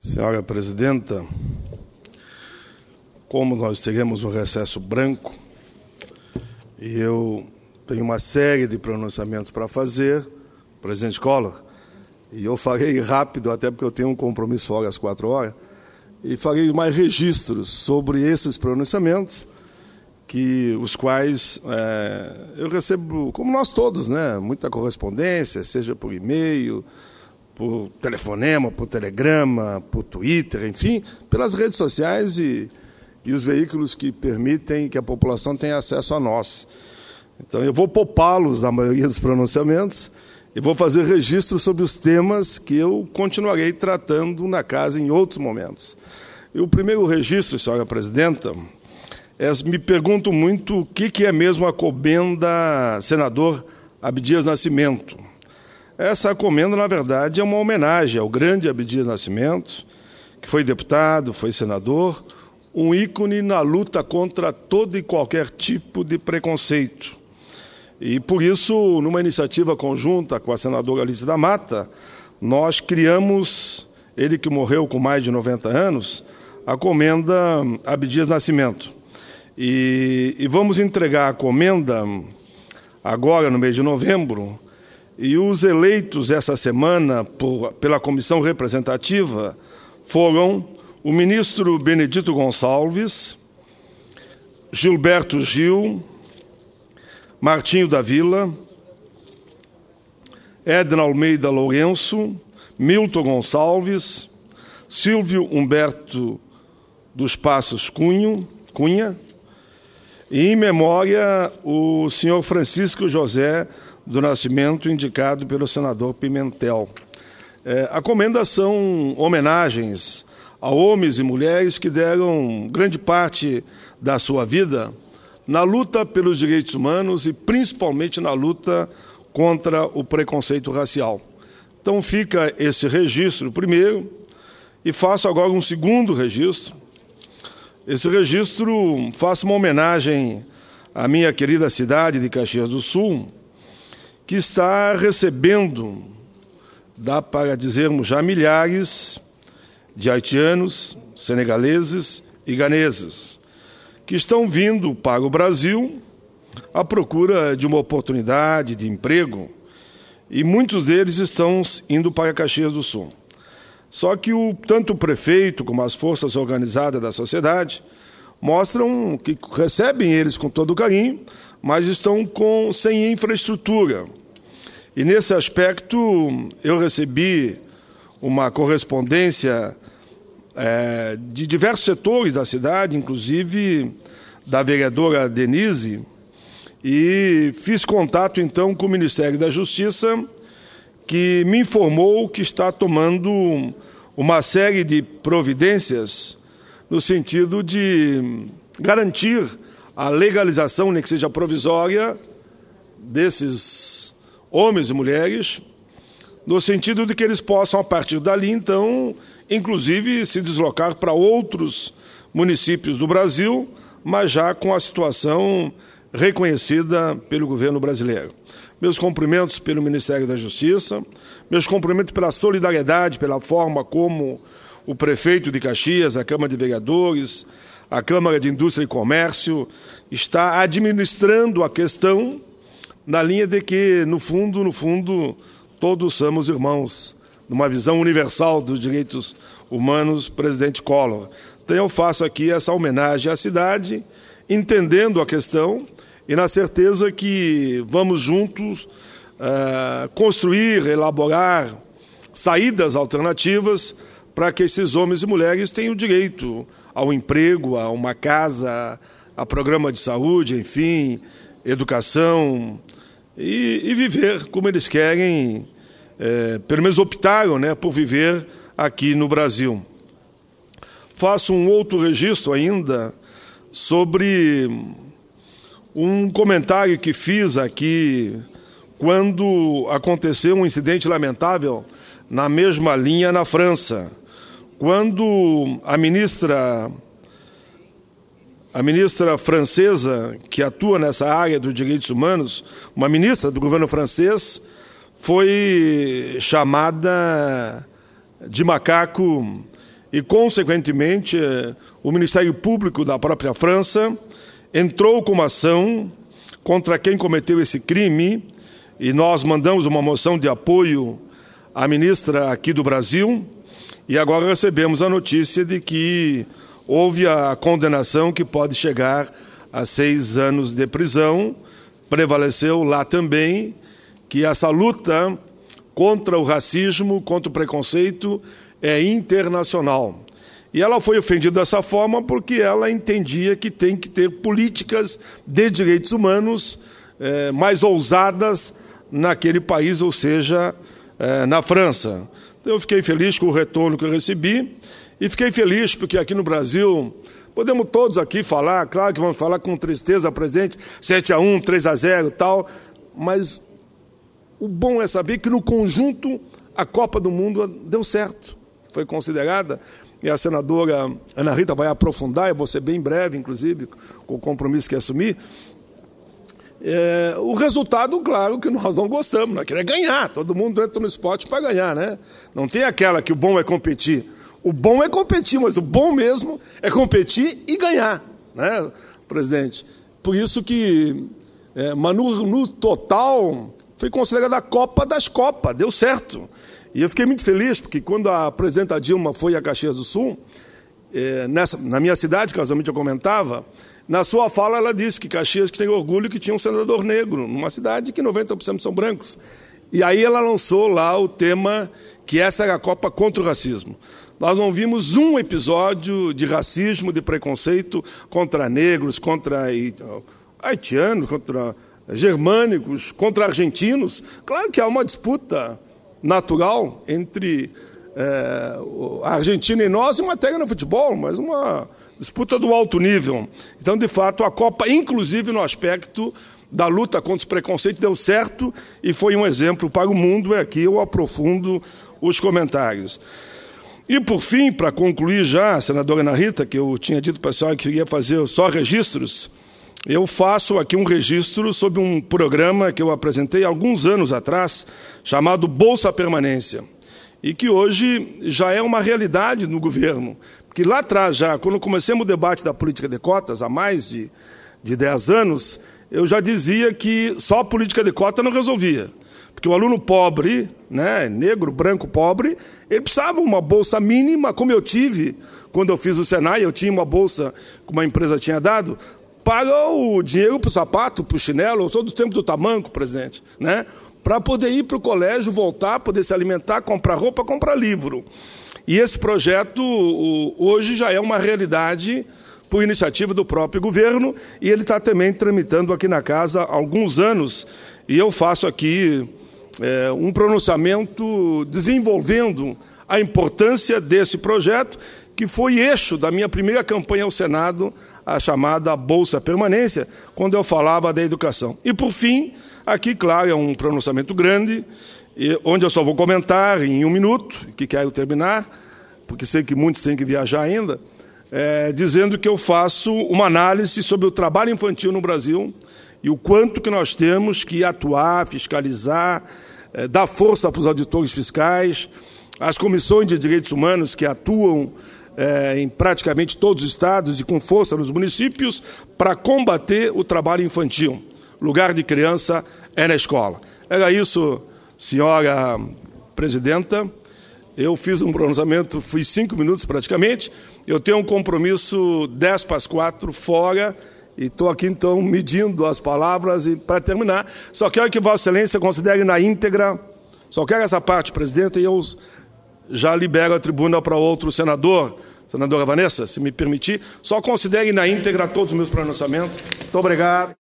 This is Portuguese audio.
Senhora Presidenta, como nós teremos um recesso branco, e eu tenho uma série de pronunciamentos para fazer, presidente Collor, e eu farei rápido, até porque eu tenho um compromisso fora às 4 horas, e farei mais registros sobre esses pronunciamentos, os quais eu recebo, como nós todos, né, muita correspondência, seja por e-mail, por telefonema, por telegrama, por Twitter, enfim, pelas redes sociais e os veículos que permitem que a população tenha acesso a nós. Então, eu vou poupá-los da maioria dos pronunciamentos e vou fazer registros sobre os temas que eu continuarei tratando na casa em outros momentos. E o primeiro registro, senhora Presidenta, me pergunto muito o que é mesmo a comenda senador Abdias Nascimento. Essa comenda, na verdade, é uma homenagem ao grande Abdias Nascimento, que foi deputado, foi senador, um ícone na luta contra todo e qualquer tipo de preconceito. E, por isso, numa iniciativa conjunta com a senadora Alice da Mata, nós criamos, ele que morreu com mais de 90 anos, a comenda Abdias Nascimento. E vamos entregar a comenda agora, no mês de novembro, e os eleitos essa semana pela comissão representativa foram o ministro Benedito Gonçalves, Gilberto Gil, Martinho da Vila, Edna Almeida Lourenço, Milton Gonçalves, Silvio Humberto dos Passos Cunha, e em memória o senhor Francisco José do Nascimento, indicado pelo senador Pimentel. A comenda são homenagens a homens e mulheres que deram grande parte da sua vida na luta pelos direitos humanos e principalmente na luta contra o preconceito racial. Então fica esse registro primeiro e faço agora um segundo registro. Esse registro faço uma homenagem à minha querida cidade de Caxias do Sul, que está recebendo, dá para dizermos já, milhares de haitianos, senegaleses e ganeses, que estão vindo para o Brasil à procura de uma oportunidade de emprego, e muitos deles estão indo para Caxias do Sul. Só que tanto o prefeito como as forças organizadas da sociedade mostram que recebem eles com todo carinho, mas estão sem infraestrutura. E nesse aspecto eu recebi uma correspondência de diversos setores da cidade, inclusive da vereadora Denise, e fiz contato então com o Ministério da Justiça, que me informou que está tomando uma série de providências no sentido de garantir a legalização, nem que seja provisória, desses homens e mulheres, no sentido de que eles possam, a partir dali, então, inclusive, se deslocar para outros municípios do Brasil, mas já com a situação reconhecida pelo governo brasileiro. Meus cumprimentos pelo Ministério da Justiça, meus cumprimentos pela solidariedade, pela forma como o prefeito de Caxias, a Câmara de Vereadores, a Câmara de Indústria e Comércio está administrando a questão na linha de que, no fundo, todos somos irmãos, numa visão universal dos direitos humanos, presidente Collor. Então eu faço aqui essa homenagem à cidade, entendendo a questão e na certeza que vamos juntos construir, elaborar saídas alternativas para que esses homens e mulheres tenham direito ao emprego, a uma casa, a programa de saúde, enfim, educação, e viver como eles querem, pelo menos optaram, né, por viver aqui no Brasil. Faço um outro registro ainda sobre um comentário que fiz aqui quando aconteceu um incidente lamentável na mesma linha na França, quando a ministra francesa, que atua nessa área dos direitos humanos, uma ministra do governo francês, foi chamada de macaco e, consequentemente, o Ministério Público da própria França entrou com uma ação contra quem cometeu esse crime, e nós mandamos uma moção de apoio à ministra aqui do Brasil, e agora recebemos a notícia de que houve a condenação que pode chegar a 6 anos de prisão. Prevaleceu lá também que essa luta contra o racismo, contra o preconceito, é internacional. E ela foi ofendida dessa forma porque ela entendia que tem que ter políticas de direitos humanos mais ousadas naquele país, ou seja, na França. Eu fiquei feliz com o retorno que eu recebi e fiquei feliz porque aqui no Brasil podemos todos aqui falar, claro que vamos falar com tristeza, presidente, 7-1, 3-0 e tal, mas o bom é saber que no conjunto a Copa do Mundo deu certo, foi considerada, e a senadora Ana Rita vai aprofundar, eu vou ser bem breve, inclusive, com o compromisso que assumi. O resultado, claro, que nós não gostamos, nós queremos ganhar, todo mundo entra no esporte para ganhar, né? Não tem aquela que o bom é competir. O bom é competir, mas o bom mesmo é competir e ganhar, né, presidente? Por isso que, mas no total, foi considerada a Copa das Copas, deu certo. E eu fiquei muito feliz, porque quando a presidenta Dilma foi a Caxias do Sul, na minha cidade, casualmente eu comentava, na sua fala ela disse que Caxias tem orgulho que tinha um senador negro, numa cidade que 90% são brancos. E aí ela lançou lá o tema que essa era a Copa contra o racismo. Nós não vimos um episódio de racismo, de preconceito contra negros, contra haitianos, contra germânicos, contra argentinos. Claro que há uma disputa natural entre a Argentina e nós em matéria no futebol, mas uma disputa do alto nível. Então, de fato, a Copa, inclusive no aspecto da luta contra os preconceitos, deu certo e foi um exemplo para o mundo. Aqui eu aprofundo os comentários. E, por fim, para concluir já, senadora Ana Rita, que eu tinha dito para a senhora que queria fazer só registros, eu faço aqui um registro sobre um programa que eu apresentei há alguns anos atrás, chamado Bolsa Permanência, e que hoje já é uma realidade no governo. Porque lá atrás, já, quando comecemos o debate da política de cotas, há mais de 10 anos, eu já dizia que só a política de cota não resolvia. Porque o aluno pobre, né, negro, branco, pobre, ele precisava de uma bolsa mínima, como eu tive quando eu fiz o Senai, eu tinha uma bolsa que uma empresa tinha dado, para o dinheiro para o sapato, para o chinelo, todo o tempo do tamanco, presidente, né, para poder ir para o colégio, voltar, poder se alimentar, comprar roupa, comprar livro. E esse projeto hoje já é uma realidade por iniciativa do próprio governo, e ele está também tramitando aqui na casa há alguns anos, e eu faço aqui um pronunciamento desenvolvendo a importância desse projeto, que foi eixo da minha primeira campanha ao Senado, a chamada Bolsa Permanência, quando eu falava da educação. E, por fim, aqui, claro, é um pronunciamento grande, onde eu só vou comentar em 1 minuto, que quero terminar, porque sei que muitos têm que viajar ainda, dizendo que eu faço uma análise sobre o trabalho infantil no Brasil e o quanto que nós temos que atuar, fiscalizar, dar força para os auditores fiscais, as comissões de direitos humanos que atuam em praticamente todos os estados e com força nos municípios para combater o trabalho infantil. Lugar de criança é na escola. Era isso, senhora presidenta. Eu fiz um pronunciamento, fui 5 minutos praticamente. Eu tenho um compromisso 10:4 fora e estou aqui, então, medindo as palavras. E, para terminar, só quero que Vossa Excelência considere na íntegra, só quero essa parte, presidente, e eu já libero a tribuna para outro senador, senadora Vanessa, se me permitir, só considere na íntegra todos os meus pronunciamentos. Muito obrigado.